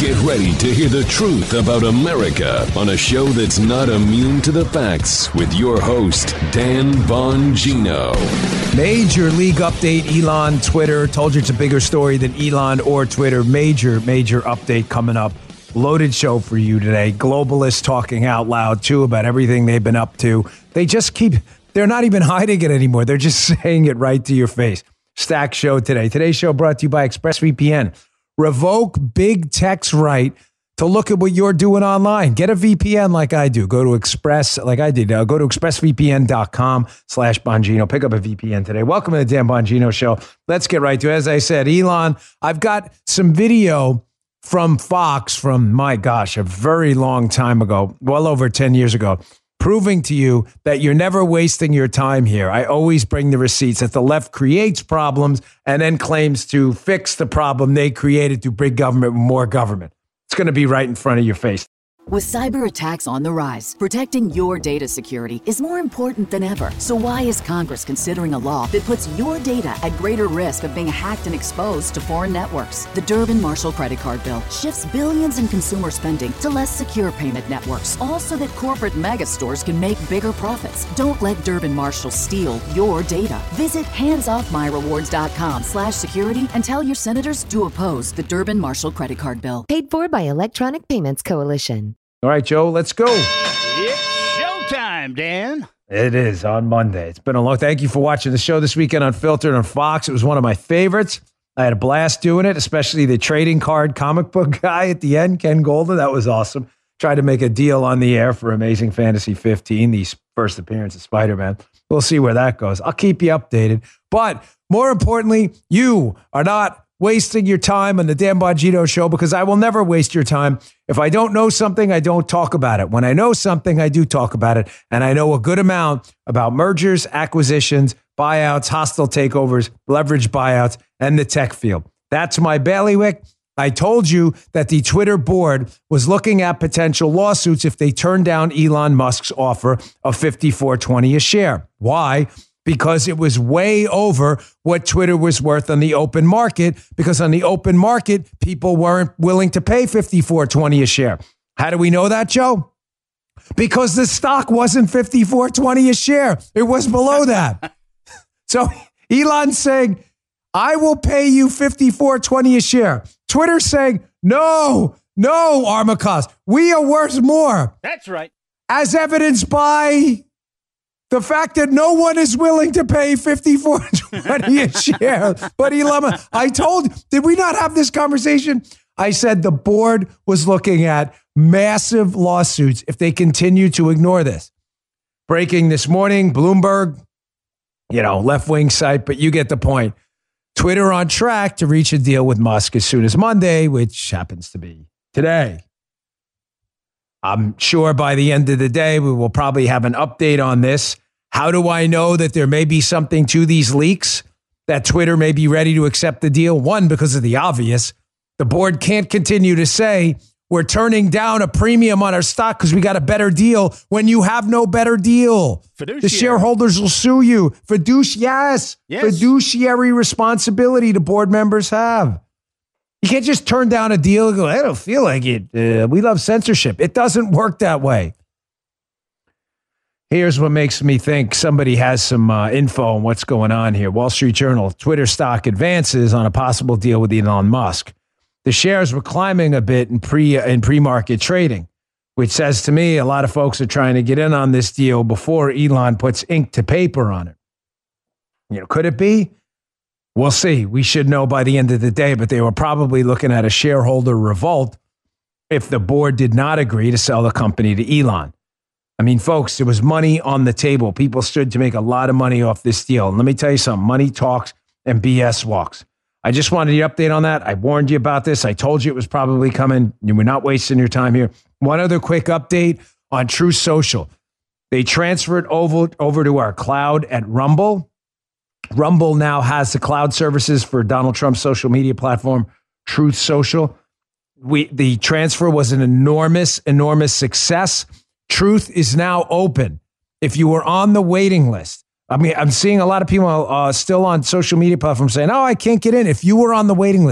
Get ready to hear the truth about America on a show that's not immune to the facts with your host, Dan Bongino. Major league update, Elon, Twitter. Told you it's a bigger story than Elon or Twitter. Major update coming up. Loaded show for you today. Globalists talking out loud, too, about everything they've been up to. They're not even hiding it anymore. They're just saying it right to your face. Stack show today. Today's show brought to you by ExpressVPN. Revoke big tech's right to look at what you're doing online. Get a VPN like I do. Go to Go to expressvpn.com/Bongino. Pick up a VPN today. Welcome to the Dan Bongino Show. Let's get right to it. As I said, Elon, I've got some video from Fox from, my gosh, a very long time ago, well over 10 years ago, proving to you that you're never wasting your time here. I always bring the receipts that the left creates problems and then claims to fix the problem they created through big government with more government. It's going to be right in front of your face. With cyber attacks on the rise, protecting your data security is more important than ever. So why is Congress considering a law that puts your data at greater risk of being hacked and exposed to foreign networks? The Durbin-Marshall credit card bill shifts billions in consumer spending to less secure payment networks, all so that corporate mega stores can make bigger profits. Don't let Durbin-Marshall steal your data. Visit handsoffmyrewards.com/security and tell your senators to oppose the Durbin-Marshall credit card bill. Paid for by Electronic Payments Coalition. All right, Joe, let's go. It's showtime, Dan. It is on Monday. It's been a long. Thank you for watching the show this weekend, Unfiltered on Fox. It was one of my favorites. I had a blast doing it, especially the trading card comic book guy at the end, Ken Golden. That was awesome. Tried to make a deal on the air for Amazing Fantasy 15, the first appearance of Spider-Man. We'll see where that goes. I'll keep you updated. But more importantly, you are not wasting your time on the Dan Bongino Show, because I will never waste your time. If I don't know something, I don't talk about it. When I know something, I do talk about it. And I know a good amount about mergers, acquisitions, buyouts, hostile takeovers, leveraged buyouts, and the tech field. That's my bailiwick. I told you that the Twitter board was looking at potential lawsuits if they turned down Elon Musk's offer of $54.20 a share. Why? Because it was way over what Twitter was worth on the open market, because on the open market, people weren't willing to pay $54.20 a share. How do we know that, Joe? Because the stock wasn't $54.20 a share. It was below that. So Elon's saying, I will pay you $54.20 a share. Twitter's saying, no, Armacost, we are worth more. That's right. As evidenced by the fact that no one is willing to pay $54.20 a share. But Elon, did we not have this conversation? I said the board was looking at massive lawsuits if they continue to ignore this. Breaking this morning, Bloomberg, left-wing site, but you get the point. Twitter on track to reach a deal with Musk as soon as Monday, which happens to be today. I'm sure by the end of the day, we will probably have an update on this. How do I know that there may be something to these leaks, that Twitter may be ready to accept the deal? One, because of the obvious. The board can't continue to say, we're turning down a premium on our stock because we got a better deal when you have no better deal. Fiduciary. The shareholders will sue you. Yes. Fiduciary responsibility the board members have. You can't just turn down a deal and go, I don't feel like it. We love censorship. It doesn't work that way. Here's what makes me think somebody has some info on what's going on here. Wall Street Journal, Twitter stock advances on a possible deal with Elon Musk. The shares were climbing a bit in pre-market trading, which says to me a lot of folks are trying to get in on this deal before Elon puts ink to paper on it. Could it be? We'll see. We should know by the end of the day, but they were probably looking at a shareholder revolt if the board did not agree to sell the company to Elon. I mean, folks, there was money on the table. People stood to make a lot of money off this deal. And let me tell you something, money talks and BS walks. I just wanted you to update on that. I warned you about this. I told you it was probably coming. We're not wasting your time here. One other quick update on Truth Social. They transferred over to our cloud at Rumble. Rumble now has the cloud services for Donald Trump's social media platform, Truth Social. The transfer was an enormous success. Truth is now open. If you were on the waiting list, I mean, I'm seeing a lot of people still on social media platforms saying, I can't get in. If you were on the waiting list,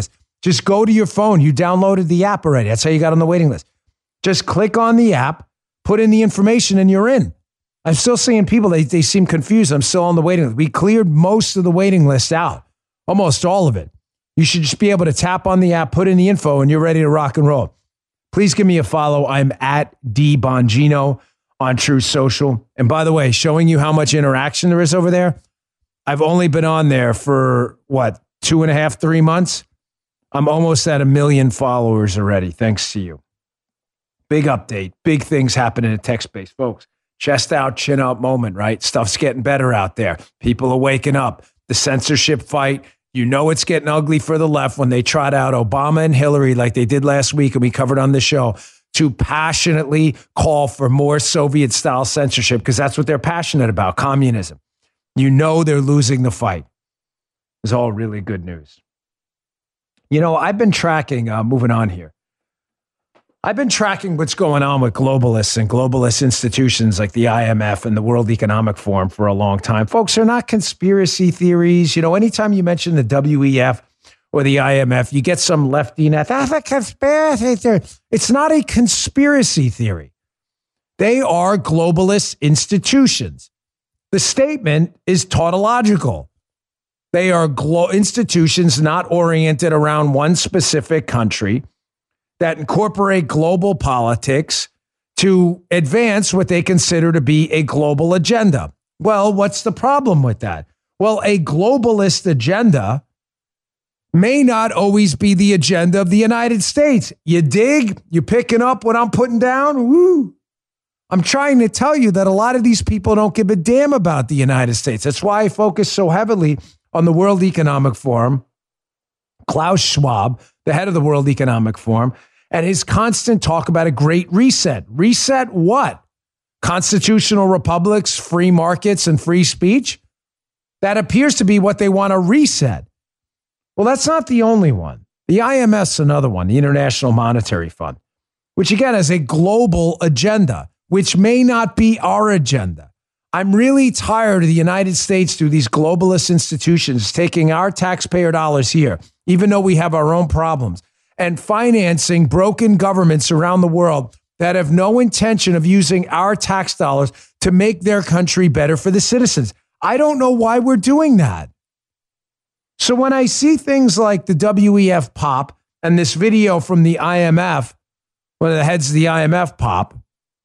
Just go to your phone. You downloaded the app already. That's how you got on the waiting list. Just click on the app, put in the information, and you're in. I'm still seeing people, they seem confused. I'm still on the waiting list. We cleared most of the waiting list out, almost all of it. You should just be able to tap on the app, put in the info, and you're ready to rock and roll. Please give me a follow. I'm at DBongino on Truth Social. And by the way, showing you how much interaction there is over there, I've only been on there for, 2.5, 3 months? I'm almost at 1 million followers already, thanks to you. Big update. Big things happening in tech space, folks. Chest out, chin up moment, right? Stuff's getting better out there. People are waking up. The censorship fight, you know it's getting ugly for the left when they trot out Obama and Hillary like they did last week and we covered on the show to passionately call for more Soviet-style censorship because that's what they're passionate about, communism. You know they're losing the fight. It's all really good news. You know, I've been tracking, moving on here. I've been tracking what's going on with globalists and globalist institutions like the IMF and the World Economic Forum for a long time. Folks, they're not conspiracy theories. You know, anytime you mention the WEF or the IMF, you get some lefty net. That's a conspiracy theory. It's not a conspiracy theory. They are globalist institutions. The statement is tautological. They are institutions not oriented around one specific country that incorporate global politics to advance what they consider to be a global agenda. Well, what's the problem with that? Well, a globalist agenda may not always be the agenda of the United States. You dig? You picking up what I'm putting down? Woo! I'm trying to tell you that a lot of these people don't give a damn about the United States. That's why I focus so heavily on the World Economic Forum, Klaus Schwab, the head of the World Economic Forum, and his constant talk about a great reset. Reset what? Constitutional republics, free markets, and free speech? That appears to be what they want to reset. Well, that's not the only one. The IMF's another one, the International Monetary Fund, which again has a global agenda, which may not be our agenda. I'm really tired of the United States through these globalist institutions taking our taxpayer dollars here, even though we have our own problems, and financing broken governments around the world that have no intention of using our tax dollars to make their country better for the citizens. I don't know why we're doing that. So when I see things like the WEF pop and this video from the IMF, one of the heads of the IMF pop,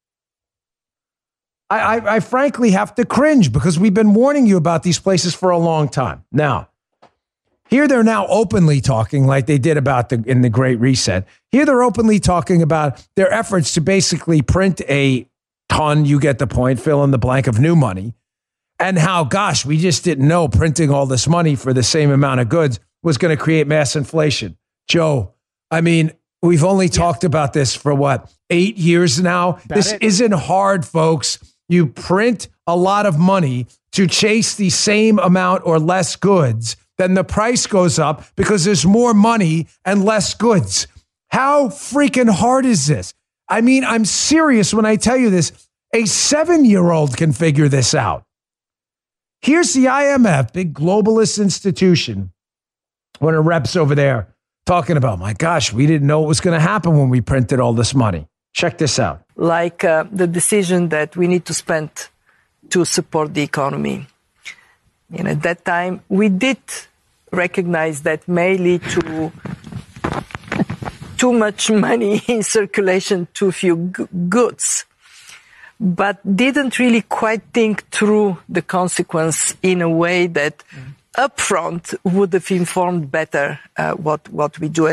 I frankly have to cringe because we've been warning you about these places for a long time. Now, here they're now openly talking like they did about in the Great Reset. Here they're openly talking about their efforts to basically print a ton, you get the point, fill in the blank, of new money. And how, gosh, we just didn't know printing all this money for the same amount of goods was going to create mass inflation. Joe, I mean, we've only talked about this for 8 years now? This isn't hard, folks. You print a lot of money to chase the same amount or less goods, then the price goes up because there's more money and less goods. How freaking hard is this? I mean, I'm serious when I tell you this. A 7-year-old can figure this out. Here's the IMF, big globalist institution, one of the reps over there talking about, my gosh, we didn't know what was going to happen when we printed all this money. Check this out. Like the decision that we need to spend to support the economy. And at that time, we did recognize that may lead to too much money in circulation, too few goods, but didn't really quite think through the consequence in a way that upfront would have informed better what we do.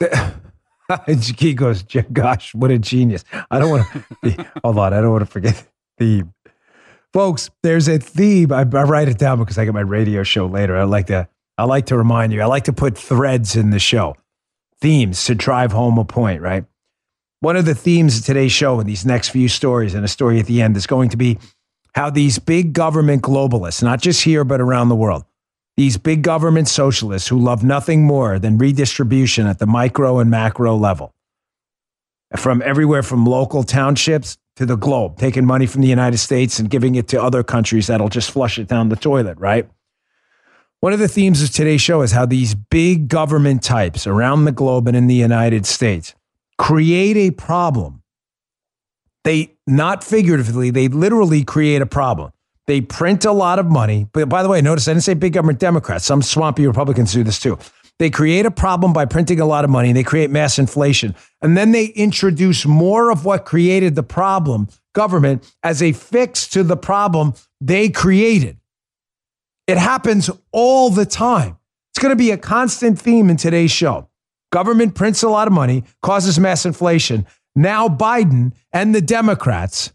He goes, gosh, what a genius. I don't want to, hold on, I don't want to forget the theme. Folks, there's a theme. I write it down because I get my radio show later. I like to remind you. I like to put threads in the show. Themes to drive home a point, right? One of the themes of today's show in these next few stories and a story at the end is going to be how these big government globalists, not just here, but around the world, these big government socialists who love nothing more than redistribution at the micro and macro level, from everywhere from local townships to the globe, taking money from the United States and giving it to other countries that'll just flush it down the toilet, right? One of the themes of today's show is how these big government types around the globe and in the United States create a problem. They, not figuratively, they literally create a problem. They print a lot of money. But by the way, notice I didn't say big government Democrats. Some swampy Republicans do this too. They create a problem by printing a lot of money. They create mass inflation. And then they introduce more of what created the problem, government, as a fix to the problem they created. It happens all the time. It's going to be a constant theme in today's show. Government prints a lot of money, causes mass inflation. Now Biden and the Democrats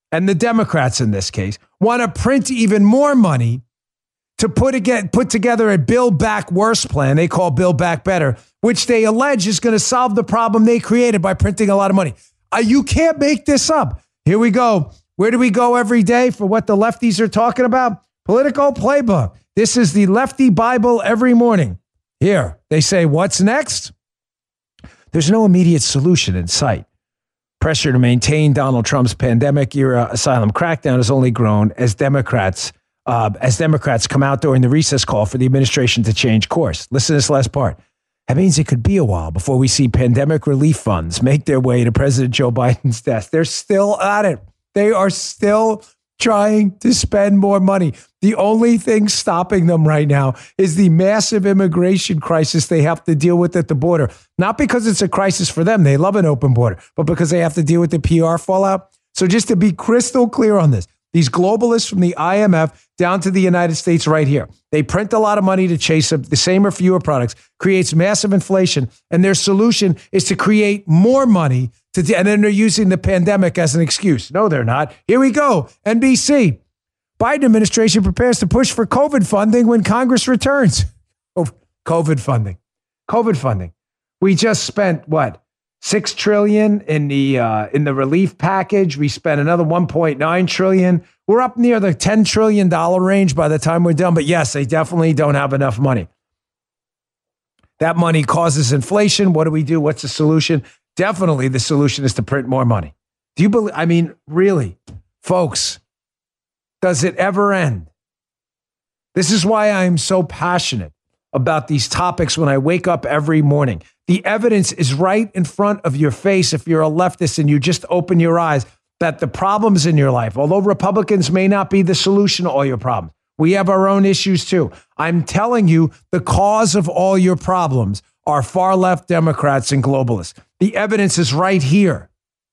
in this case, want to print even more money to put together a Build Back Worse plan they call Build Back Better, which they allege is going to solve the problem they created by printing a lot of money. You can't make this up. Here we go. Where do we go every day for what the lefties are talking about? Political Playbook. This is the Lefty Bible every morning. Here, they say, what's next? There's no immediate solution in sight. Pressure to maintain Donald Trump's pandemic-era asylum crackdown has only grown as Democrats come out during the recess call for the administration to change course. Listen to this last part. That means it could be a while before we see pandemic relief funds make their way to President Joe Biden's desk. They're still at it. They are still trying to spend more money. The only thing stopping them right now is the massive immigration crisis they have to deal with at the border. Not because it's a crisis for them. They love an open border, but because they have to deal with the PR fallout. So just to be crystal clear on this, these globalists from the IMF down to the United States right here, they print a lot of money to chase the same or fewer products, creates massive inflation, and their solution is to create more money, and then they're using the pandemic as an excuse. No, they're not. Here we go. NBC. Biden administration prepares to push for COVID funding when Congress returns. Oh, COVID funding. We just spent, what, $6 trillion in the relief package. We spent another $1.9 trillion. We're up near the $10 trillion range by the time we're done. But yes, they definitely don't have enough money. That money causes inflation. What do we do? What's the solution? Definitely the solution is to print more money. Do you believe? I mean, really, folks, does it ever end? This is why I'm so passionate about these topics when I wake up every morning. The evidence is right in front of your face if you're a leftist and you just open your eyes that the problems in your life, although Republicans may not be the solution to all your problems, we have our own issues too. I'm telling you, the cause of all your problems are far left Democrats and globalists. The evidence is right here.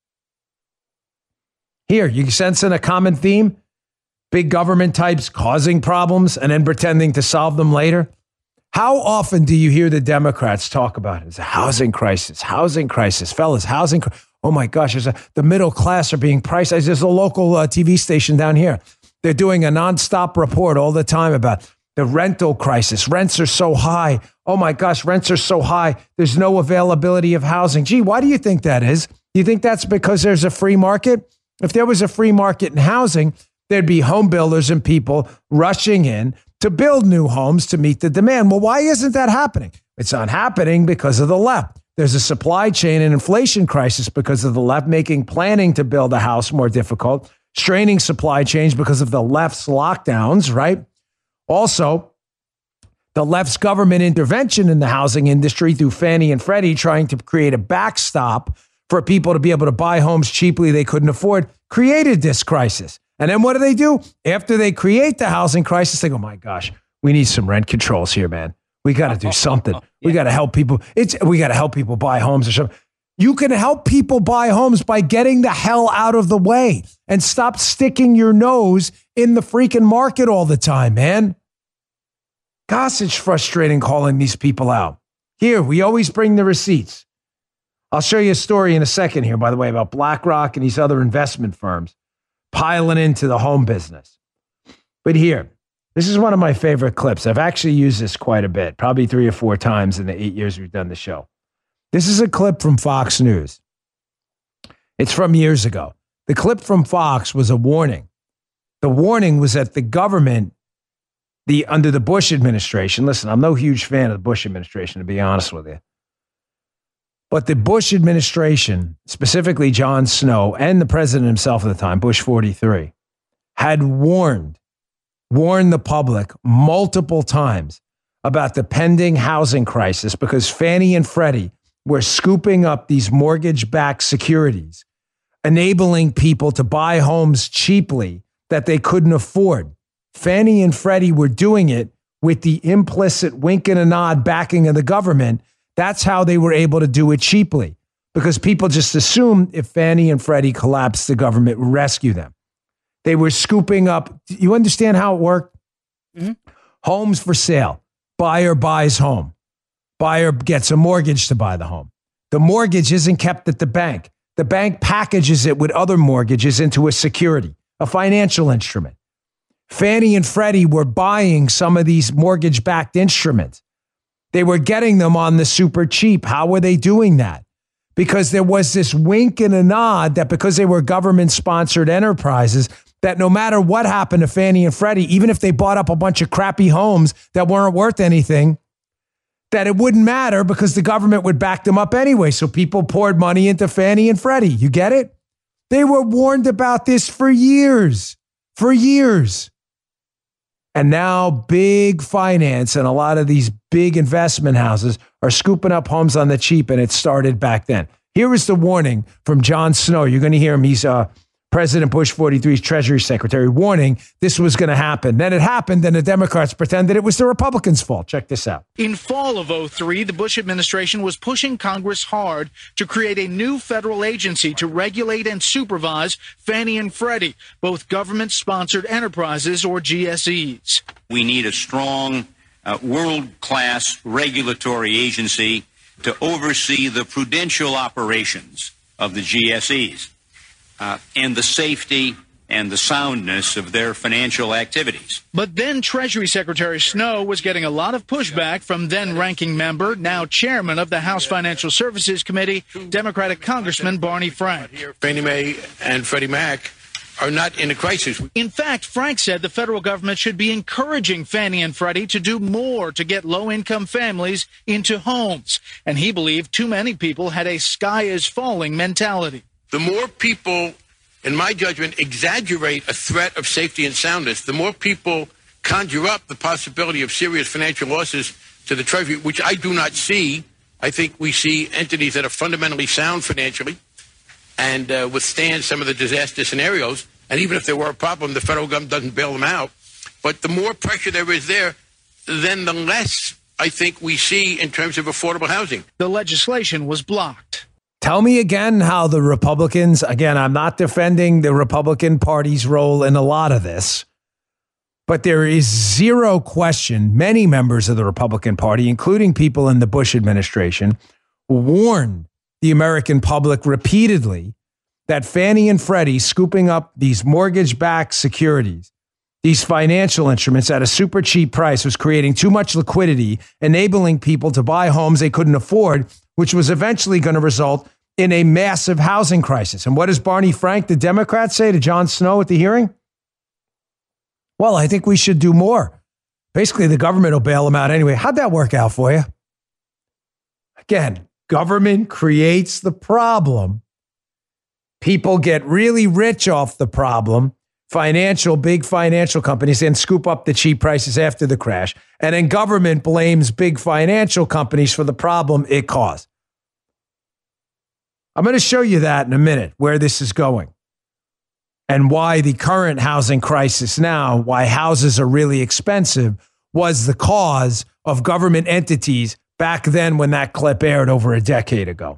Here, you sensing a common theme? Big government types causing problems and then pretending to solve them later. How often do you hear the Democrats talk about it? It's a housing crisis, fellas, oh my gosh, the middle class are being priced. There's a local TV station down here. They're doing a nonstop report all the time about the rental crisis. Rents are so high. Oh my gosh, rents are so high. There's no availability of housing. Gee, why do you think that is? Do you think that's because there's a free market? If there was a free market in housing, there'd be home builders and people rushing in to build new homes to meet the demand. Well, why isn't that happening? It's not happening because of the left. There's a supply chain and inflation crisis because of the left, making planning to build a house more difficult, straining supply chains because of the left's lockdowns, right? Also, the left's government intervention in the housing industry through Fannie and Freddie trying to create a backstop for people to be able to buy homes cheaply they couldn't afford created this crisis. And then what do? After they create the housing crisis, they go, my gosh, we need some rent controls here, man. We got to do something. We got to help people. We got to help people buy homes or something. You can help people buy homes by getting the hell out of the way and stop sticking your nose in the freaking market all the time, man. Gosh, it's frustrating calling these people out. Here, we always bring the receipts. I'll show you a story in a second here, by the way, about BlackRock and these other investment firms piling into the home business. But here, this is one of my favorite clips. I've actually used this quite a bit, probably 3 or 4 times in the 8 years we've done the show. This is a clip from Fox News. It's from years ago. The clip from Fox was a warning. The warning was that the government, under the Bush administration, listen, I'm no huge fan of the Bush administration, to be honest with you. But the Bush administration, specifically Jon Snow and the president himself at the time, Bush 43, had warned warned the public multiple times about the pending housing crisis because Fannie and Freddie were scooping up these mortgage-backed securities, enabling people to buy homes cheaply that they couldn't afford. Fannie and Freddie were doing it with the implicit wink and a nod backing of the government. That's how they were able to do it cheaply, because people just assumed if Fannie and Freddie collapsed, the government would rescue them. They were scooping up. You understand how it worked? Mm-hmm. Homes for sale. Buyer buys home. Buyer gets a mortgage to buy the home. The mortgage isn't kept at the bank. The bank packages it with other mortgages into a security, a financial instrument. Fannie and Freddie were buying some of these mortgage-backed instruments. They were getting them on the super cheap. How were they doing that? Because there was this wink and a nod that because they were government-sponsored enterprises, that no matter what happened to Fannie and Freddie, even if they bought up a bunch of crappy homes that weren't worth anything, that it wouldn't matter because the government would back them up anyway. So people poured money into Fannie and Freddie. You get it? They were warned about this for years. For years. And now big finance and a lot of these big investment houses are scooping up homes on the cheap, and it started back then. Here is the warning from Jon Snow. You're going to hear him. He's President Bush 43's Treasury Secretary warning this was going to happen. Then it happened, and the Democrats pretended it was the Republicans' fault. Check this out. In fall of 2003, the Bush administration was pushing Congress hard to create a new federal agency to regulate and supervise Fannie and Freddie, both government-sponsored enterprises or GSEs. We need a strong, world-class regulatory agency to oversee the prudential operations of the GSEs. And the safety and the soundness of their financial activities. But then Treasury Secretary Snow was getting a lot of pushback from then-ranking member, now chairman of the House Financial Services Committee, Democratic Congressman Barney Frank. Fannie Mae and Freddie Mac are not in a crisis. In fact, Frank said the federal government should be encouraging Fannie and Freddie to do more to get low-income families into homes. And he believed too many people had a sky-is-falling mentality. The more people, in my judgment, exaggerate a threat of safety and soundness, the more people conjure up the possibility of serious financial losses to the Treasury, which I do not see. I think we see entities that are fundamentally sound financially and withstand some of the disaster scenarios. And even if there were a problem, the federal government doesn't bail them out. But the more pressure there is there, then the less I think we see in terms of affordable housing. The legislation was blocked. Tell me again how the Republicans, again, I'm not defending the Republican Party's role in a lot of this, but there is zero question many members of the Republican Party, including people in the Bush administration, warned the American public repeatedly that Fannie and Freddie scooping up these mortgage-backed securities, these financial instruments at a super cheap price, was creating too much liquidity, enabling people to buy homes they couldn't afford, which was eventually going to result in a massive housing crisis. And what does Barney Frank, the Democrat, say to Jon Snow at the hearing? Well, I think we should do more. Basically, the government will bail them out anyway. How'd that work out for you? Again, government creates the problem. People get really rich off the problem. Big financial companies then scoop up the cheap prices after the crash. And then government blames big financial companies for the problem it caused. I'm going to show you that in a minute, where this is going and why the current housing crisis now, why houses are really expensive, was the cause of government entities back then when that clip aired over a decade ago.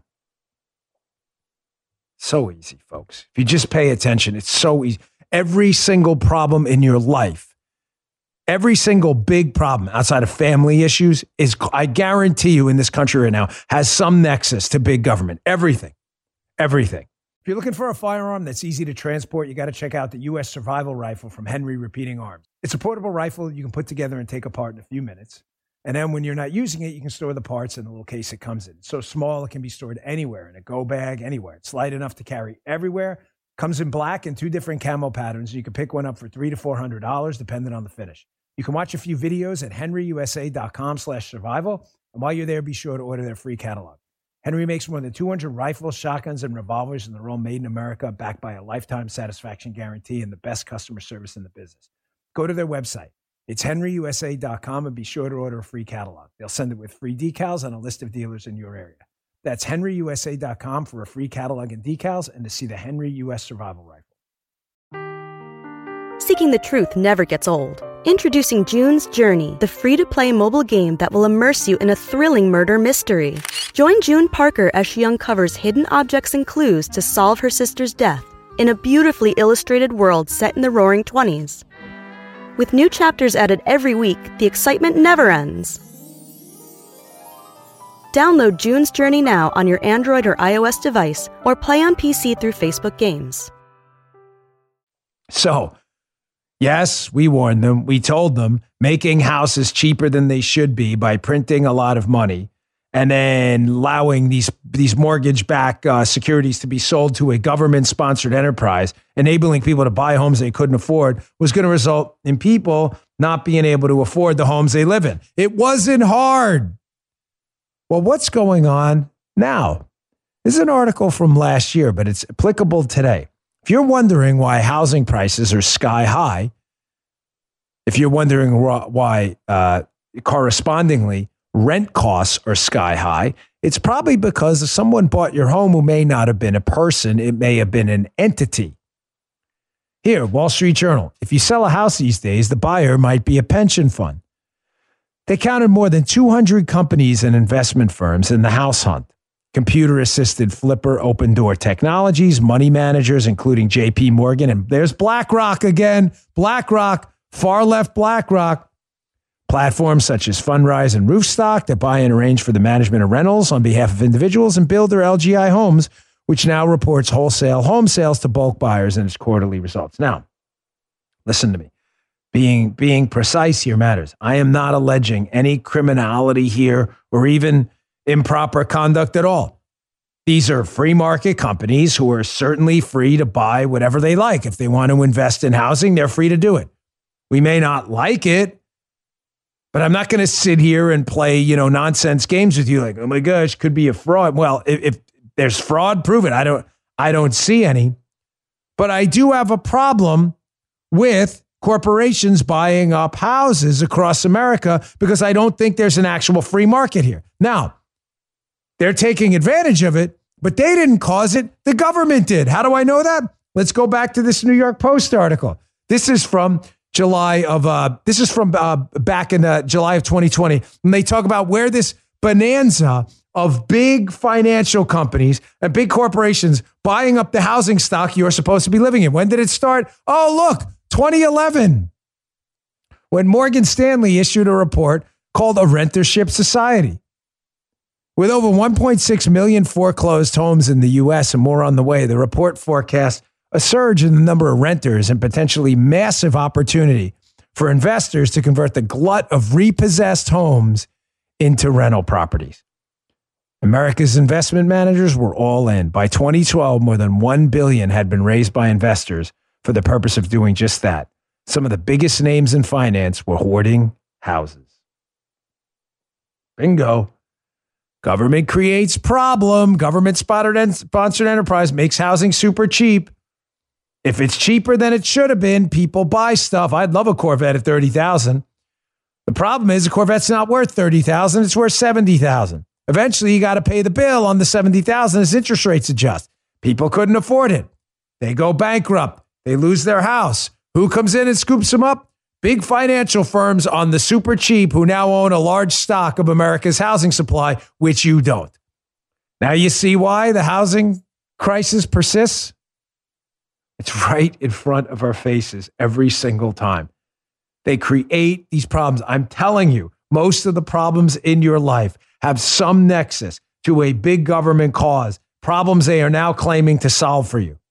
So easy, folks. If you just pay attention, it's so easy. Every single problem in your life, every single big problem outside of family issues is, I guarantee you in this country right now, has some nexus to big government. Everything. If you're looking for a firearm that's easy to transport, you got to check out the U.S. Survival Rifle from Henry Repeating Arms. It's a portable rifle you can put together and take apart in a few minutes. And then when you're not using it, you can store the parts in the little case it comes in. It's so small, it can be stored anywhere, in a go bag, anywhere. It's light enough to carry everywhere. Comes in black and 2 different camo patterns. You can pick one up for $300 to $400, depending on the finish. You can watch a few videos at henryusa.com/survival. And while you're there, be sure to order their free catalog. Henry makes more than 200 rifles, shotguns, and revolvers, and they're all made in America, backed by a lifetime satisfaction guarantee and the best customer service in the business. go to their website. It's henryusa.com and be sure to order a free catalog. They'll send it with free decals and a list of dealers in your area. That's henryusa.com for a free catalog and decals and to see the Henry U.S. Survival Rifle. Seeking the truth never gets old. Introducing June's Journey, the free-to-play mobile game that will immerse you in a thrilling murder mystery. Join June Parker as she uncovers hidden objects and clues to solve her sister's death in a beautifully illustrated world set in the Roaring '20s. With new chapters added every week, the excitement never ends. Download June's Journey now on your Android or iOS device or play on PC through Facebook Games. So, yes, we warned them. We told them making houses cheaper than they should be by printing a lot of money and then allowing these mortgage-backed securities to be sold to a government-sponsored enterprise, enabling people to buy homes they couldn't afford, was going to result in people not being able to afford the homes they live in. It wasn't hard. Well, what's going on now? This is an article from last year, but it's applicable today. If you're wondering why housing prices are sky high, if you're wondering why correspondingly rent costs are sky high, it's probably because someone bought your home who may not have been a person. It may have been an entity. Here, Wall Street Journal. If you sell a house these days, the buyer might be a pension fund. They counted more than 200 companies and investment firms in the house hunt. Computer-assisted flipper, open door technologies, money managers, including JP Morgan. And there's BlackRock again. BlackRock, far left BlackRock. Platforms such as Fundrise and Roofstock that buy and arrange for the management of rentals on behalf of individuals and builder LGI Homes, which now reports wholesale home sales to bulk buyers in its quarterly results. Now, listen to me. Being precise here matters. I am not alleging any criminality here or even improper conduct at all. These are free market companies who are certainly free to buy whatever they like. If they want to invest in housing, they're free to do it. We may not like it, but I'm not going to sit here and play, nonsense games with you like, oh my gosh, could be a fraud. Well, if there's fraud, prove it. I don't see any, but I do have a problem with corporations buying up houses across America because I don't think there's an actual free market here. Now, they're taking advantage of it, but they didn't cause it. The government did. How do I know that? Let's go back to this New York Post article. This is from back in July of 2020. And they talk about where this bonanza of big financial companies and big corporations buying up the housing stock you're supposed to be living in. When did it start? Oh, look, 2011, when Morgan Stanley issued a report called A Rentership Society. With over 1.6 million foreclosed homes in the U.S. and more on the way, the report forecasts a surge in the number of renters and potentially massive opportunity for investors to convert the glut of repossessed homes into rental properties. America's investment managers were all in. By 2012, more than $1 billion had been raised by investors for the purpose of doing just that. Some of the biggest names in finance were hoarding houses. Bingo. Government creates problem. Government-sponsored enterprise makes housing super cheap. If it's cheaper than it should have been, people buy stuff. I'd love a Corvette at $30,000. The problem is a Corvette's not worth $30,000. It's worth $70,000. Eventually, you got to pay the bill on the $70,000 as interest rates adjust. People couldn't afford it. They go bankrupt. They lose their house. Who comes in and scoops them up? Big financial firms on the super cheap who now own a large stock of America's housing supply, which you don't. Now you see why the housing crisis persists? It's right in front of our faces every single time. They create these problems. I'm telling you, most of the problems in your life have some nexus to a big government cause, problems they are now claiming to solve for you.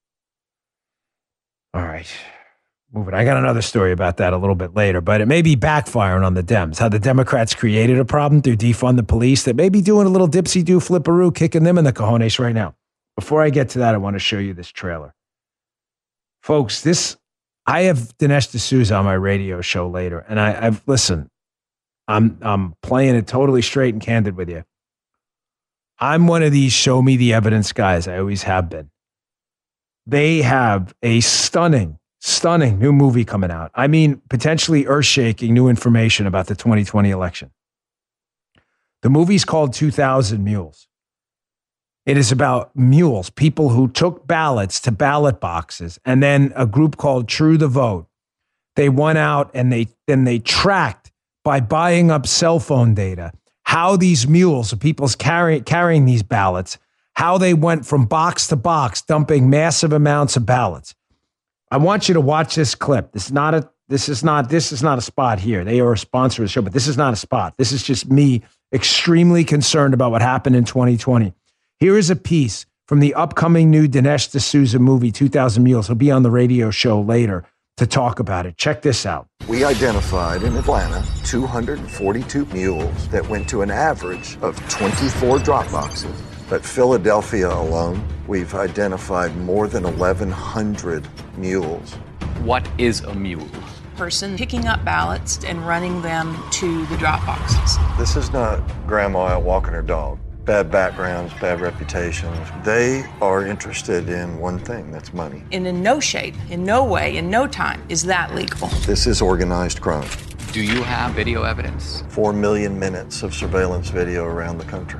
All right, moving. I got another story about that a little bit later, but it may be backfiring on the Dems, how the Democrats created a problem through defund the police that may be doing a little dipsy-do flipperoo, kicking them in the cojones right now. Before I get to that, I want to show you this trailer. Folks, I have Dinesh D'Souza on my radio show later, and I've listened. I'm playing it totally straight and candid with you. I'm one of these show me the evidence guys. I always have been. They have a stunning Stunning new movie coming out. I mean, potentially earth-shaking new information about the 2020 election. The movie's called 2,000 Mules. It is about mules, people who took ballots to ballot boxes, and then a group called True the Vote. They went out and they tracked by buying up cell phone data how these mules, the people's carrying these ballots, how they went from box to box, dumping massive amounts of ballots. I want you to watch this clip. This is not a spot here. They are a sponsor of the show, but this is not a spot. This is just me extremely concerned about what happened in 2020. Here is a piece from the upcoming new Dinesh D'Souza movie, 2,000 Mules. He'll be on the radio show later to talk about it. Check this out. We identified in Atlanta 242 mules that went to an average of 24 drop boxes. But Philadelphia alone, we've identified more than 1,100 mules. What is a mule? Person picking up ballots and running them to the drop boxes. This is not grandma out walking her dog. Bad backgrounds, bad reputations. They are interested in one thing, that's money. And in no shape, in no way, in no time is that legal. This is organized crime. Do you have video evidence? 4 million minutes of surveillance video around the country.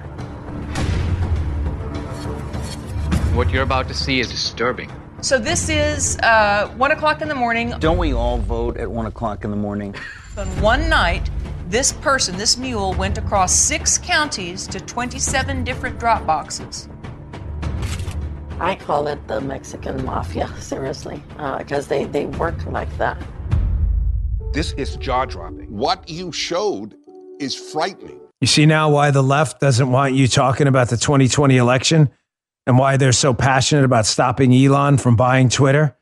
What you're about to see is disturbing. So this is 1 o'clock in the morning. Don't we all vote at 1 o'clock in the morning? On one night, this person, this mule, went across 6 counties to 27 different drop boxes. I call it the Mexican mafia, seriously, because they work like that. This is jaw-dropping. What you showed is frightening. You see now why the left doesn't want you talking about the 2020 election and why they're so passionate about stopping Elon from buying Twitter?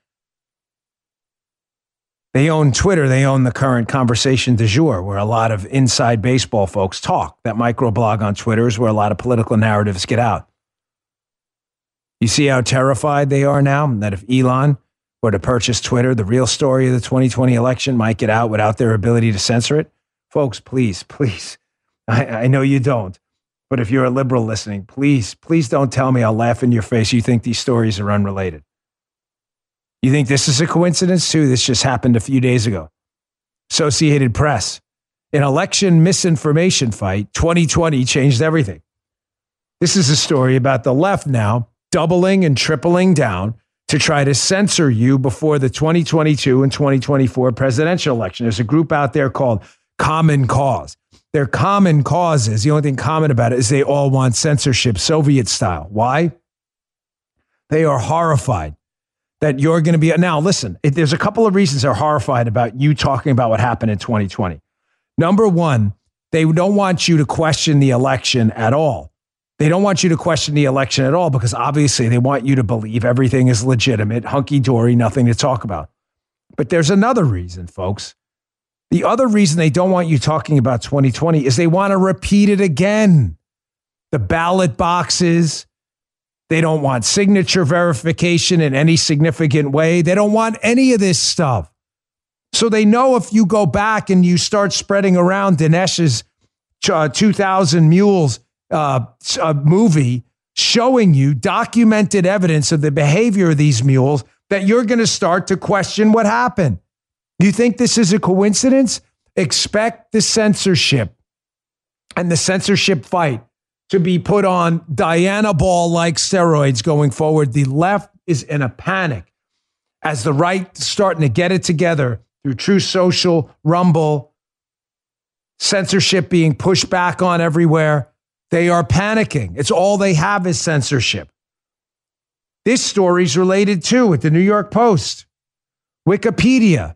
They own Twitter. They own the current conversation du jour, where a lot of inside baseball folks talk. That microblog on Twitter is where a lot of political narratives get out. You see how terrified they are now that if Elon were to purchase Twitter, the real story of the 2020 election might get out without their ability to censor it? Folks, please. I know you don't. But if you're a liberal listening, please don't tell me I'll laugh in your face. You think these stories are unrelated. You think this is a coincidence too? This just happened a few days ago. Associated Press. An election misinformation fight, 2020 changed everything. This is a story about the left now doubling and tripling down to try to censor you before the 2022 and 2024 presidential election. There's a group out there called Common Cause. Their common causes, the only thing common about it is they all want censorship, Soviet style. Why? They are horrified that you're going to be... Now, listen, there's a couple of reasons they're horrified about you talking about what happened in 2020. Number one, they don't want you to question the election at all. They don't want you to question the election at all because obviously they want you to believe everything is legitimate, hunky-dory, nothing to talk about. But there's another reason, folks. The other reason they don't want you talking about 2020 is they want to repeat it again. The ballot boxes. They don't want signature verification in any significant way. They don't want any of this stuff. So they know if you go back and you start spreading around Dinesh's 2,000 Mules movie showing you documented evidence of the behavior of these mules, that you're going to start to question what happened. You think this is a coincidence? Expect the censorship and the censorship fight to be put on Diana Ball-like steroids going forward. The left is in a panic as the right is starting to get it together through Truth Social, Rumble, censorship being pushed back on everywhere. They are panicking. It's all they have is censorship. This story's related too with the New York Post. Wikipedia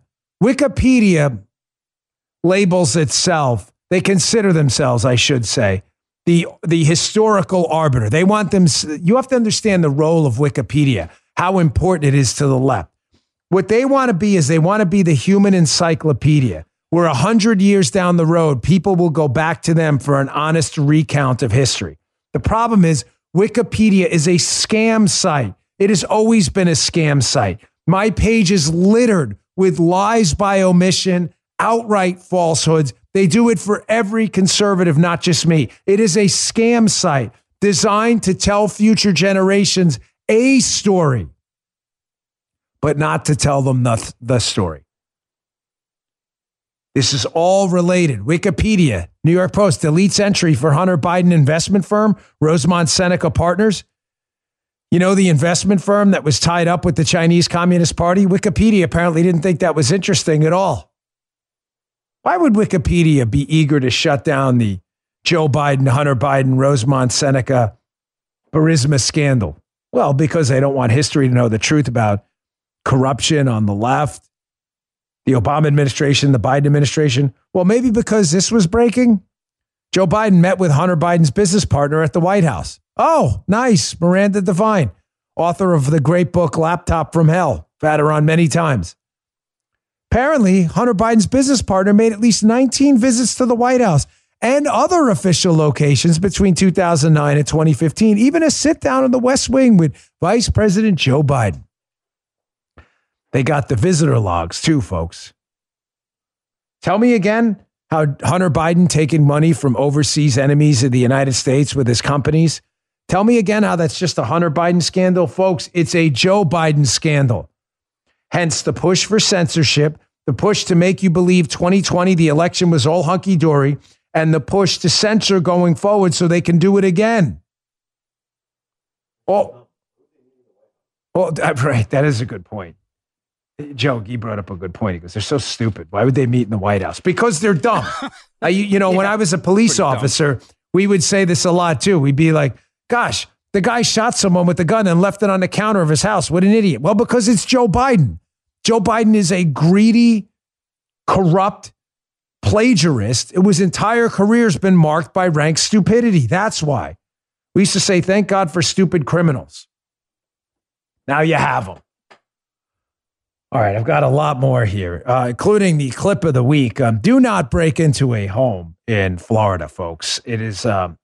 labels itself, they consider themselves, I should say, the historical arbiter. They want them, you have to understand the role of Wikipedia, how important it is to the left. What they want to be is they want to be the human encyclopedia, where 100 years down the road, people will go back to them for an honest recount of history. The problem is Wikipedia is a scam site. It has always been a scam site. My page is littered with lies by omission, outright falsehoods. They do it for every conservative, not just me. It is a scam site designed to tell future generations a story. but not to tell them the story. This is all related. Wikipedia, New York Post deletes entry for Hunter Biden investment firm, Rosemont Seneca Partners. You know, the investment firm that was tied up with the Chinese Communist Party? Wikipedia apparently didn't think that was interesting at all. Why would Wikipedia be eager to shut down the Joe Biden, Hunter Biden, Rosemont Seneca, Burisma scandal? Well, because they don't want history to know the truth about corruption on the left, the Obama administration, the Biden administration. Well, maybe because this was breaking. Joe Biden met with Hunter Biden's business partner at the White House. Oh, nice. Miranda Devine, author of the great book, Laptop from Hell. I've had her on many times. Apparently, Hunter Biden's business partner made at least 19 visits to the White House and other official locations between 2009 and 2015, even a sit down in the West Wing with Vice President Joe Biden. They got the visitor logs too, folks. Tell me again how Hunter Biden taking money from overseas enemies of the United States with his companies. Tell me again how that's just a Hunter Biden scandal. Folks, it's a Joe Biden scandal. Hence the push for censorship, the push to make you believe 2020, the election was all hunky-dory, and the push to censor going forward so they can do it again. Oh, right. That is a good point. Joe, he brought up a good point. He goes, they're so stupid. Why would they meet in the White House? Because they're dumb. When I was a police officer, we would say this a lot too. We'd be like, gosh, the guy shot someone with a gun and left it on the counter of his house. What an idiot. Well, because it's Joe Biden. Joe Biden is a greedy, corrupt plagiarist. His entire career has been marked by rank stupidity. That's why. We used to say, thank God for stupid criminals. Now you have them. All right, I've got a lot more here, including the clip of the week. Do not break into a home in Florida, folks. It is known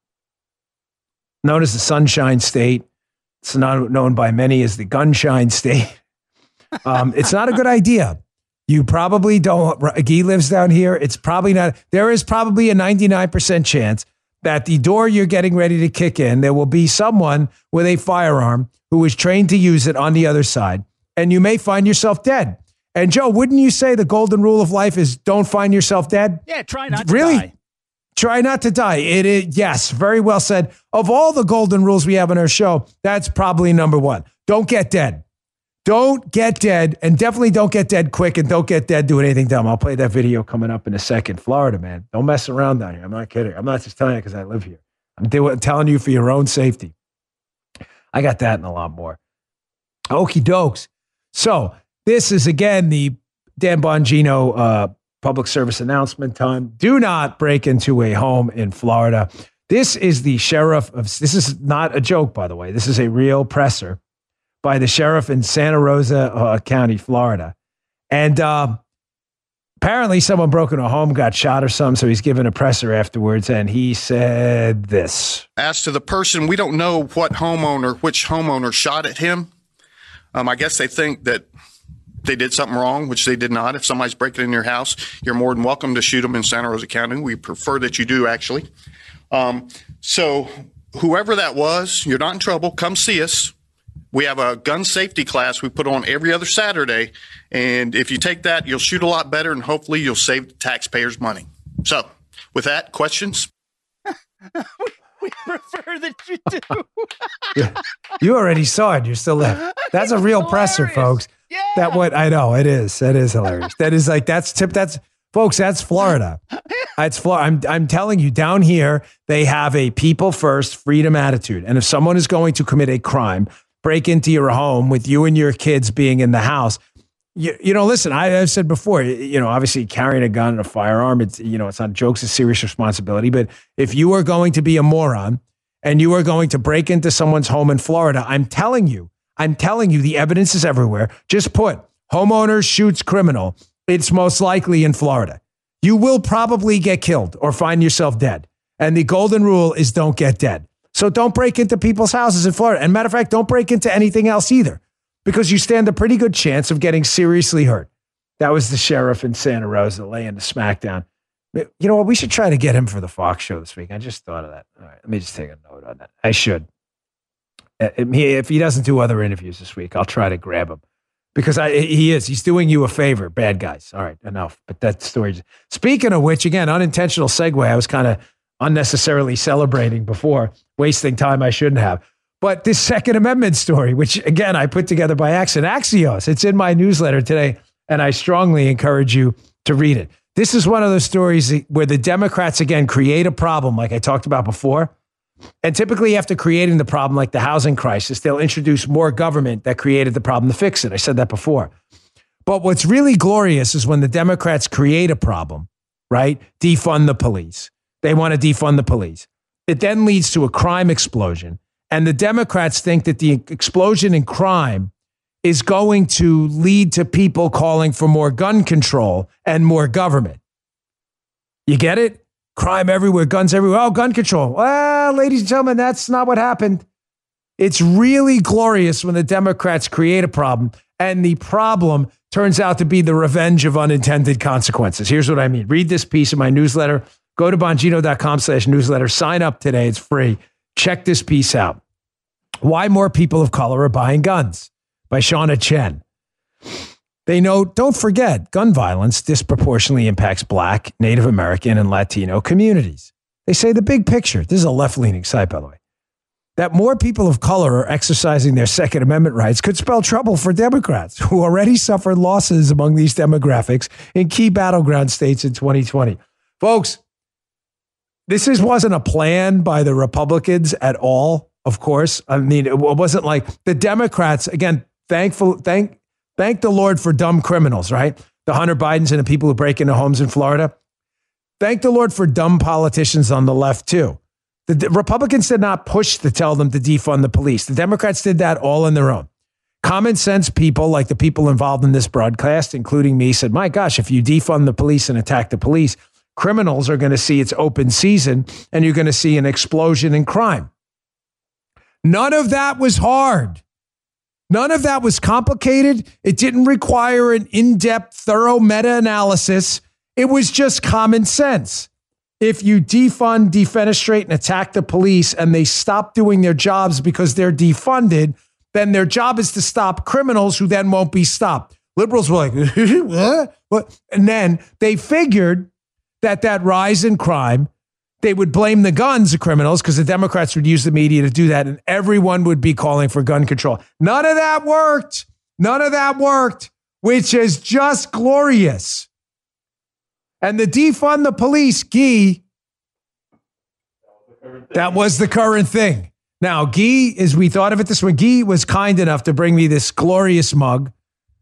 as the Sunshine State. It's not known by many as the Gunshine State. It's not a good idea. You probably don't. Guy lives down here. It's probably not. There is probably a 99% chance that the door you're getting ready to kick in, there will be someone with a firearm who is trained to use it on the other side. And you may find yourself dead. And Joe, wouldn't you say the golden rule of life is don't find yourself dead? Yeah, try not to die. Try not to die. It is, yes, very well said. Of all the golden rules we have on our show, that's probably number one. Don't get dead. Don't get dead, and definitely don't get dead quick, and don't get dead doing anything dumb. I'll play that video coming up in a second. Florida, man. Don't mess around down here. I'm not kidding. I'm not just telling you because I live here. I'm telling you for your own safety. I got that and a lot more. Okie dokes. So this is, again, the Dan Bongino public service announcement time. Do not break into a home in Florida. This is the sheriff of, this is not a joke, by the way. This is a real presser by the sheriff in Santa Rosa County, Florida. And apparently someone broke into a home, got shot or something, so he's given a presser afterwards, and he said this. As to the person, we don't know which homeowner shot at him. I guess they think that they did something wrong, which they did not. If somebody's breaking in your house, you're more than welcome to shoot them in Santa Rosa County. We prefer that you do, actually. So whoever that was, you're not in trouble. Come see us. We have a gun safety class we put on every other Saturday. And if you take that, you'll shoot a lot better, and hopefully you'll save the taxpayers money. So with that, questions? We prefer that you do. You already saw it. You're still there. That's a real presser, folks. Yeah. That what I know it is. That is hilarious. That is like folks. That's Florida. It's Florida. I'm telling you, down here they have a people first freedom attitude. And if someone is going to commit a crime, break into your home with you and your kids being in the house, you know, listen, I've said before, obviously carrying a gun and a firearm, it's not jokes, it's serious responsibility. But if you are going to be a moron and you are going to break into someone's home in Florida, I'm telling you, the evidence is everywhere. Just put homeowner shoots criminal. It's most likely in Florida. You will probably get killed or find yourself dead. And the golden rule is don't get dead. So don't break into people's houses in Florida. And matter of fact, don't break into anything else either, because you stand a pretty good chance of getting seriously hurt. That was the sheriff in Santa Rosa laying the smackdown. You know what? We should try to get him for the Fox show this week. I just thought of that. All right, let me just take a note on that. I should. If he doesn't do other interviews this week, I'll try to grab him because he's doing you a favor. Bad guys. All right, enough. But that story. Speaking of which, again, unintentional segue. I was kind of unnecessarily celebrating before, wasting time I shouldn't have. But this Second Amendment story, which again, I put together by accident, Axios, it's in my newsletter today, and I strongly encourage you to read it. This is one of those stories where the Democrats, again, create a problem like I talked about before. And typically after creating the problem, like the housing crisis, they'll introduce more government that created the problem to fix it. I said that before. But what's really glorious is when the Democrats create a problem, right? Defund the police. They want to defund the police. It then leads to a crime explosion. And the Democrats think that the explosion in crime is going to lead to people calling for more gun control and more government. You get it? Crime everywhere, guns everywhere. Oh, gun control. Well, ladies and gentlemen, that's not what happened. It's really glorious when the Democrats create a problem and the problem turns out to be the revenge of unintended consequences. Here's what I mean. Read this piece in my newsletter. Go to Bongino.com/newsletter. Sign up today. It's free. Check this piece out. Why More People of Color Are Buying Guns by Shauna Chen. They note, don't forget, gun violence disproportionately impacts Black, Native American, and Latino communities. They say the big picture, this is a left-leaning site, by the way, that more people of color are exercising their Second Amendment rights could spell trouble for Democrats who already suffered losses among these demographics in key battleground states in 2020. Folks, this wasn't a plan by the Republicans at all, of course. I mean, it wasn't like the Democrats, again, thank the Lord for dumb criminals, right? The Hunter Bidens and the people who break into homes in Florida. Thank the Lord for dumb politicians on the left, too. The Republicans did not push to tell them to defund the police. The Democrats did that all on their own. Common sense people, like the people involved in this broadcast, including me, said, my gosh, if you defund the police and attack the police, criminals are going to see it's open season and you're going to see an explosion in crime. None of that was hard. None of that was complicated. It didn't require an in-depth, thorough meta-analysis. It was just common sense. If you defund, defenestrate, and attack the police and they stop doing their jobs because they're defunded, then their job is to stop criminals who then won't be stopped. Liberals were like, what? And then they figured that rise in crime, they would blame the guns of criminals because the Democrats would use the media to do that and everyone would be calling for gun control. None of that worked. None of that worked, which is just glorious. And the defund the police, Guy, that was the current thing. Now, Guy, as we thought of it this way, Guy was kind enough to bring me this glorious mug.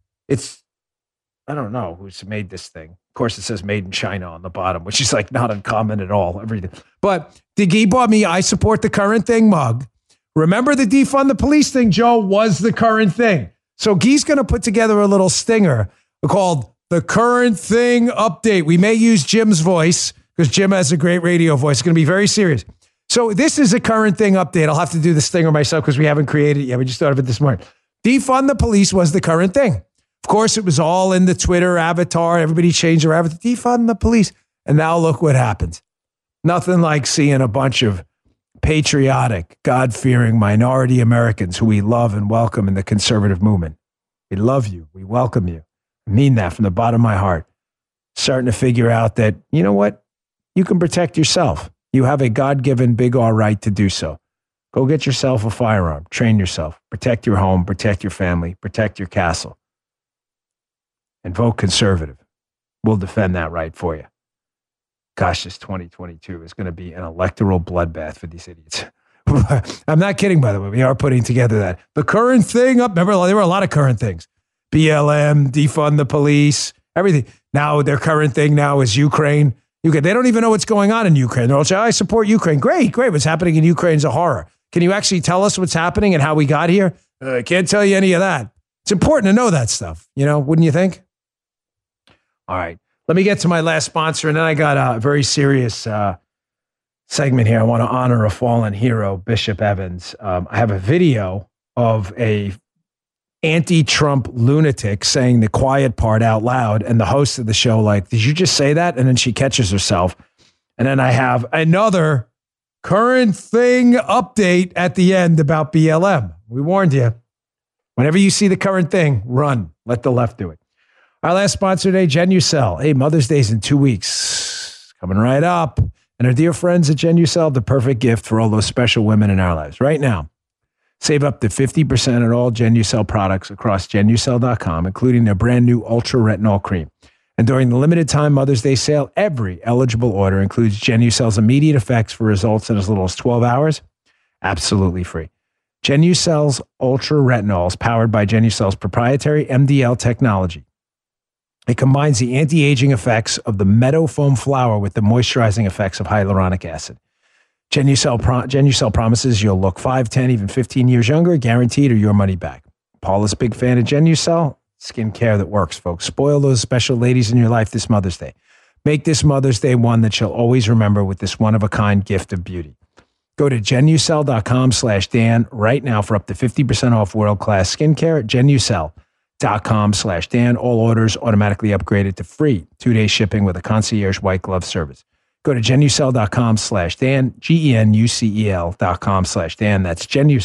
I don't know who's made this thing. Of course, it says made in China on the bottom, which is like not uncommon at all. Everything. But Guy bought me I support the current thing mug. Remember the defund the police thing, Joe, was the current thing. So Guy's going to put together a little stinger called the current thing update. We may use Jim's voice because Jim has a great radio voice. It's going to be very serious. So this is a current thing update. I'll have to do the stinger myself because we haven't created it yet. We just thought of it this morning. Defund the police was the current thing. Of course, it was all in the Twitter avatar. Everybody changed their avatar. Defund the police. And now look what happens. Nothing like seeing a bunch of patriotic, God-fearing minority Americans who we love and welcome in the conservative movement. We love you. We welcome you. I mean that from the bottom of my heart. Starting to figure out that, you know what? You can protect yourself. You have a God-given big R right to do so. Go get yourself a firearm. Train yourself. Protect your home. Protect your family. Protect your castle. And vote conservative. We'll defend that right for you. Gosh, this 2022 is going to be an electoral bloodbath for these idiots. I'm not kidding, by the way. We are putting together that. The current thing up. Remember, there were a lot of current things. BLM, defund the police, everything. Now, their current thing now is Ukraine. They don't even know what's going on in Ukraine. They're all saying, I support Ukraine. Great. What's happening in Ukraine is a horror. Can you actually tell us what's happening and how we got here? I can't tell you any of that. It's important to know that stuff, wouldn't you think? All right. Let me get to my last sponsor, and then I got a very serious segment here. I want to honor a fallen hero, Bishop Evans. I have a video of a anti-Trump lunatic saying the quiet part out loud, and the host of the show like, did you just say that? And then she catches herself. And then I have another current thing update at the end about BLM. We warned you. Whenever you see the current thing, run. Let the left do it. Our last sponsor today, Genucel. Hey, Mother's Day's in 2 weeks. Coming right up. And our dear friends at Genucel have the perfect gift for all those special women in our lives. Right now, save up to 50% on all Genucel products across Genucel.com, including their brand new Ultra Retinol Cream. And during the limited time Mother's Day sale, every eligible order includes Genucel's immediate effects for results in as little as 12 hours. Absolutely free. Genucel's Ultra Retinol is powered by Genucel's proprietary MDL technology. It combines the anti-aging effects of the meadow foam flower with the moisturizing effects of hyaluronic acid. Genucel promises you'll look 5, 10, even 15 years younger, guaranteed, or your money back. Paul is a big fan of Genucel. Skincare that works, folks. Spoil those special ladies in your life this Mother's Day. Make this Mother's Day one that you'll always remember with this one-of-a-kind gift of beauty. Go to Genucel.com/Dan right now for up to 50% off world-class skincare at Genucel.com/Dan. All orders automatically upgraded to free 2-day shipping with a concierge white glove service. Go to Genucel.com/Dan, Genucel.com/Dan. That's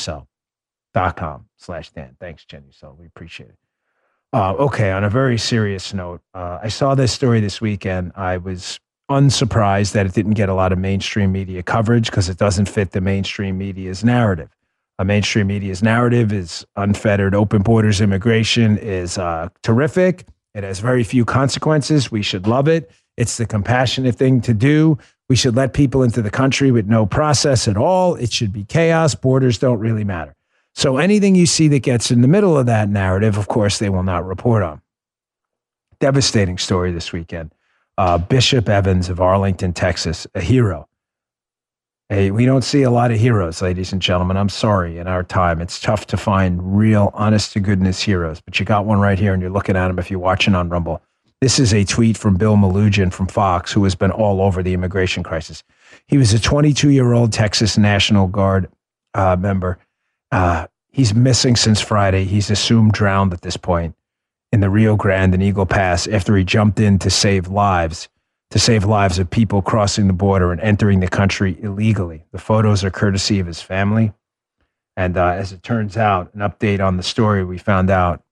Genucel.com/Dan. Thanks, Genucel. We appreciate it. Okay, on a very serious note, I saw this story this weekend. I was unsurprised that it didn't get a lot of mainstream media coverage because it doesn't fit the mainstream media's narrative. Mainstream media's narrative is unfettered, open borders immigration is terrific. It has very few consequences. We should love it. It's the compassionate thing to do. We should let people into the country with no process at all. It should be chaos. Borders don't really matter. So anything you see that gets in the middle of that narrative, of course, they will not report on. Devastating story this weekend. Bishop Evans of Arlington, Texas, a hero. Hey, we don't see a lot of heroes, ladies and gentlemen. I'm sorry, in our time, it's tough to find real, honest-to-goodness heroes. But you got one right here, and you're looking at him if you're watching on Rumble. This is a tweet from Bill Malugin from Fox, who has been all over the immigration crisis. He was a 22-year-old Texas National Guard member. He's missing since Friday. He's assumed drowned at this point in the Rio Grande and Eagle Pass after he jumped in to save lives of people crossing the border and entering the country illegally. The photos are courtesy of his family. And as it turns out, an update on the story we found out,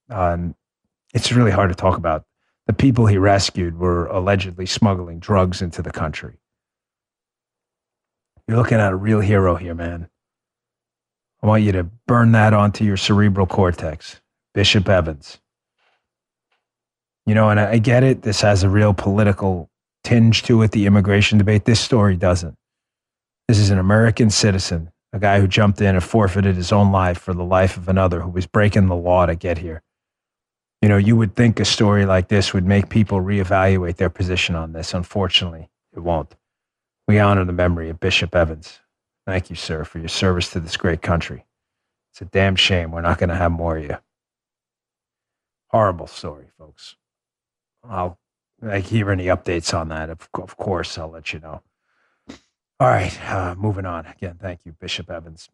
it's really hard to talk about. The people he rescued were allegedly smuggling drugs into the country. You're looking at a real hero here, man. I want you to burn that onto your cerebral cortex. Bishop Evans. You know, and I get it. This has a real political tinge to it, the immigration debate. This story doesn't. This is an American citizen, a guy who jumped in and forfeited his own life for the life of another who was breaking the law to get here. You know, you would think a story like this would make people reevaluate their position on this. Unfortunately, it won't. We honor the memory of Bishop Evans. Thank you, sir, for your service to this great country. It's a damn shame we're not going to have more of you. Horrible story, folks. I'll hear any updates on that. Of course, I'll let you know. All right, moving on. Again, thank you, Bishop Evans.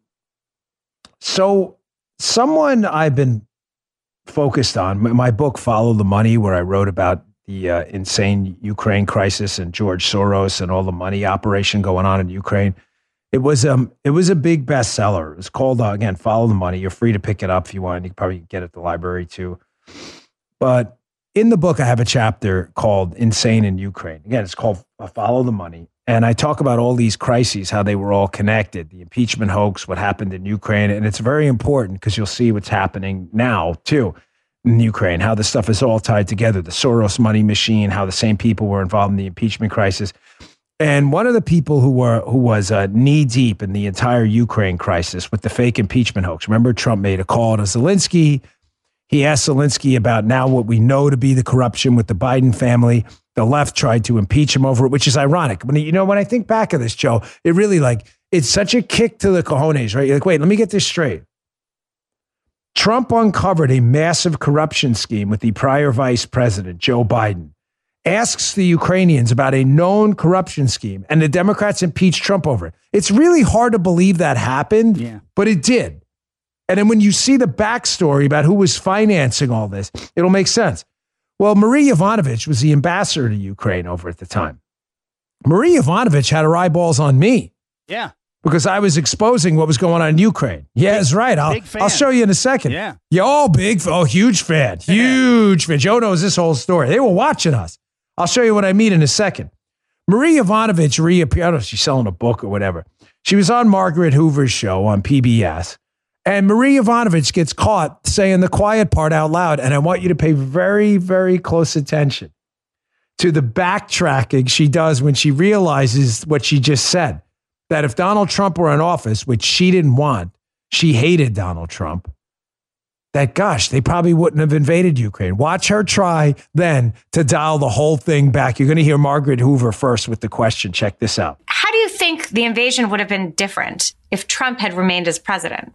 So someone I've been focused on, my book, Follow the Money, where I wrote about the insane Ukraine crisis and George Soros and all the money operation going on in Ukraine. It was a big bestseller. It was called, again, Follow the Money. You're free to pick it up if you want. You can probably get it at the library too. But in the book, I have a chapter called Insane in Ukraine. Again, it's called Follow the Money. And I talk about all these crises, how they were all connected, the impeachment hoax, what happened in Ukraine. And it's very important because you'll see what's happening now too in Ukraine, how this stuff is all tied together. The Soros money machine, how the same people were involved in the impeachment crisis. And one of the people who was knee deep in the entire Ukraine crisis with the fake impeachment hoax. Remember, Trump made a call to Zelensky. He asked Zelensky about now what we know to be the corruption with the Biden family. The left tried to impeach him over it, which is ironic. When I think back of this, Joe, it really it's such a kick to the cojones, right? You're like, wait, let me get this straight. Trump uncovered a massive corruption scheme with the prior vice president, Joe Biden. Asks the Ukrainians about a known corruption scheme, and the Democrats impeached Trump over it. It's really hard to believe that happened, but it did. And then when you see the backstory about who was financing all this, it'll make sense. Well, Marie Yovanovitch was the ambassador to Ukraine over at the time. Marie Yovanovitch had her eyeballs on me. Yeah. because I was exposing what was going on in Ukraine. Yeah, that's right. I'll show you in a second. Yeah. Huge fan. Huge fan. Joe knows this whole story. They were watching us. I'll show you what I mean in a second. Marie Yovanovitch reappeared. I don't know if she's selling a book or whatever. She was on Margaret Hoover's show on PBS. And Marie Yovanovitch gets caught saying the quiet part out loud. And I want you to pay very, very close attention to the backtracking she does when she realizes what she just said. That if Donald Trump were in office, which she didn't want, she hated Donald Trump, that, gosh, they probably wouldn't have invaded Ukraine. Watch her try then to dial the whole thing back. You're going to hear Margaret Hoover first with the question. Check this out. How do you think the invasion would have been different if Trump had remained as president?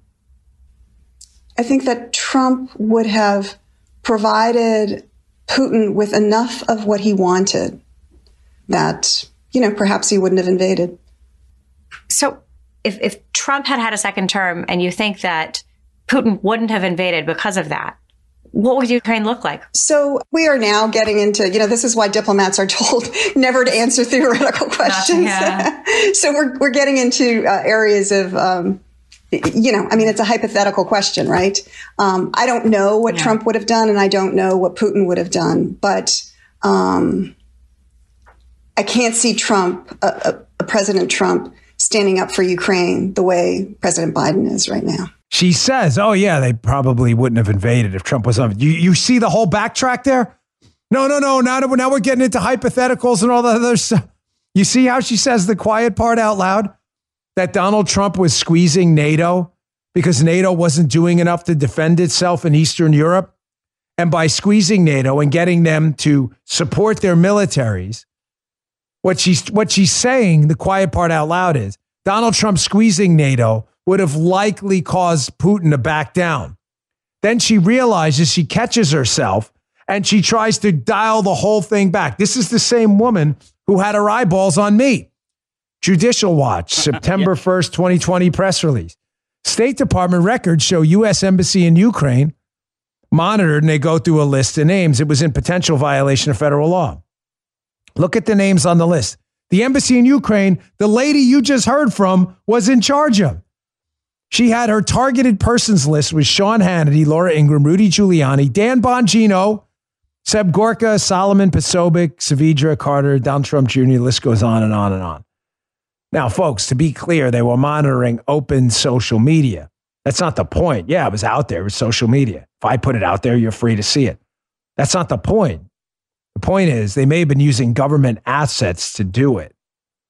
I think that Trump would have provided Putin with enough of what he wanted that, perhaps he wouldn't have invaded. So if Trump had a second term and you think that Putin wouldn't have invaded because of that, what would Ukraine look like? So we are now getting into, this is why diplomats are told never to answer theoretical questions. So we're getting into areas of, it's a hypothetical question, right? I don't know what Trump would have done, and I don't know what Putin would have done, but I can't see Trump, President Trump, standing up for Ukraine the way President Biden is right now. She says, they probably wouldn't have invaded if Trump was on. You see the whole backtrack there? No. Now we're getting into hypotheticals and all that other stuff. You see how she says the quiet part out loud? That Donald Trump was squeezing NATO because NATO wasn't doing enough to defend itself in Eastern Europe. And by squeezing NATO and getting them to support their militaries, what she's saying, the quiet part out loud, is Donald Trump squeezing NATO would have likely caused Putin to back down. Then she realizes, she catches herself, and she tries to dial the whole thing back. This is the same woman who had her eyeballs on me. Judicial Watch, September 1st, 2020 press release. State Department records show U.S. Embassy in Ukraine monitored, and they go through a list of names. It was in potential violation of federal law. Look at the names on the list. The embassy in Ukraine, the lady you just heard from, was in charge of. She had her targeted persons list with Sean Hannity, Laura Ingraham, Rudy Giuliani, Dan Bongino, Seb Gorka, Solomon Posobiec, Saavedra Carter, Donald Trump Jr., the list goes on and on and on. Now, folks, to be clear, they were monitoring open social media. That's not the point. Yeah, it was out there. It was social media. If I put it out there, you're free to see it. That's not the point. The point is they may have been using government assets to do it.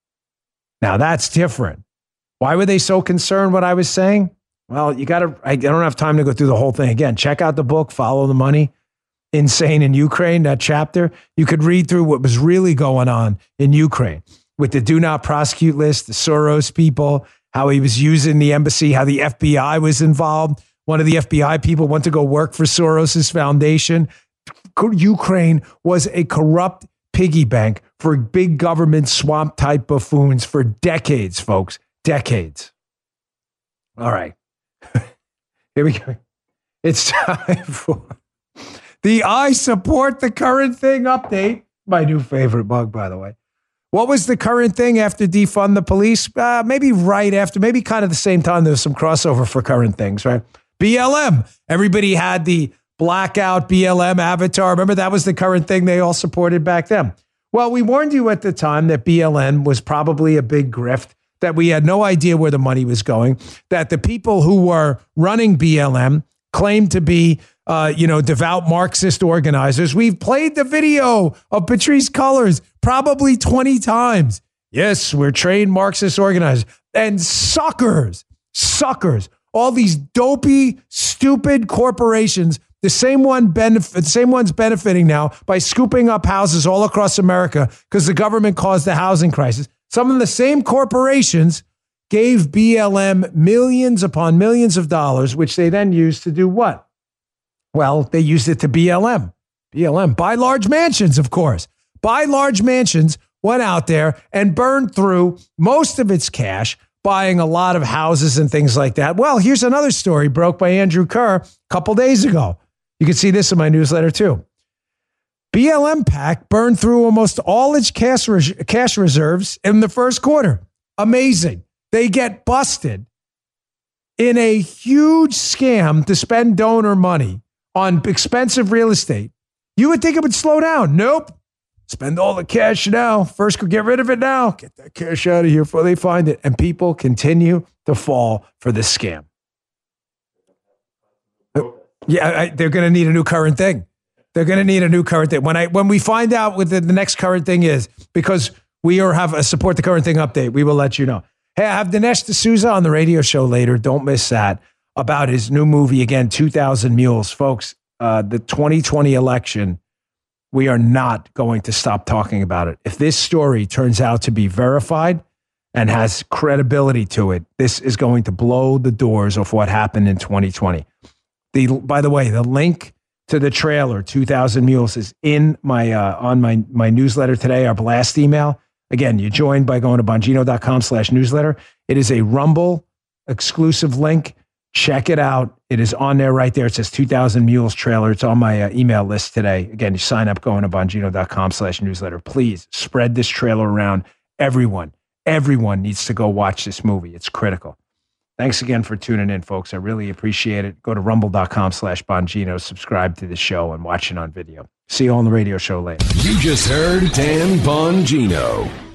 Now, that's different. Why were they so concerned what I was saying? Well, I don't have time to go through the whole thing again. Check out the book, Follow the Money, Insane in Ukraine, that chapter. You could read through what was really going on in Ukraine with the do not prosecute list, the Soros people, how he was using the embassy, how the FBI was involved. One of the FBI people went to go work for Soros's foundation. Ukraine was a corrupt piggy bank for big government swamp type buffoons for decades, folks. Decades. All right. Here we go. It's time for the I Support the Current Thing update. My new favorite bug, by the way. What was the current thing after defund the police? Maybe right after, maybe kind of the same time. There was some crossover for current things, right? BLM. Everybody had the blackout BLM avatar. Remember, that was the current thing they all supported back then. Well, we warned you at the time that BLM was probably a big grift, that we had no idea where the money was going, that the people who were running BLM claimed to be, devout Marxist organizers. We've played the video of Patrisse Cullors probably 20 times. Yes, we're trained Marxist organizers. And suckers, all these dopey, stupid corporations, the same ones benefiting now by scooping up houses all across America because the government caused the housing crisis. Some of the same corporations gave BLM millions upon millions of dollars, which they then used to do what? Well, they used it to BLM. Buy large mansions, of course. Buy large mansions, went out there and burned through most of its cash, buying a lot of houses and things like that. Well, here's another story broke by Andrew Kerr a couple days ago. You can see this in my newsletter too. BLM PAC burned through almost all its cash reserves in the first quarter. Amazing. They get busted in a huge scam to spend donor money on expensive real estate. You would think it would slow down. Nope. Spend all the cash now. First, get rid of it now. Get that cash out of here before they find it. And people continue to fall for this scam. Yeah, they're going to need a new current thing. They're going to need a new current thing. When we find out what the next current thing is, because we have a support the current thing update, we will let you know. Hey, I have Dinesh D'Souza on the radio show later. Don't miss that. About his new movie, again, 2,000 Mules. Folks, the 2020 election, we are not going to stop talking about it. If this story turns out to be verified and has credibility to it, this is going to blow the doors off what happened in 2020. By the way, the link to the trailer, 2,000 Mules, is in on my newsletter today, our blast email. Again, you join by going to Bongino.com/newsletter. It is a Rumble exclusive link. Check it out. It is on there right there. It says 2,000 Mules trailer. It's on my email list today. Again, you sign up going to Bongino.com/newsletter. Please spread this trailer around. Everyone needs to go watch this movie. It's critical. Thanks again for tuning in, folks. I really appreciate it. Go to rumble.com/Bongino, subscribe to the show, and watch it on video. See you on the radio show later. You just heard Dan Bongino.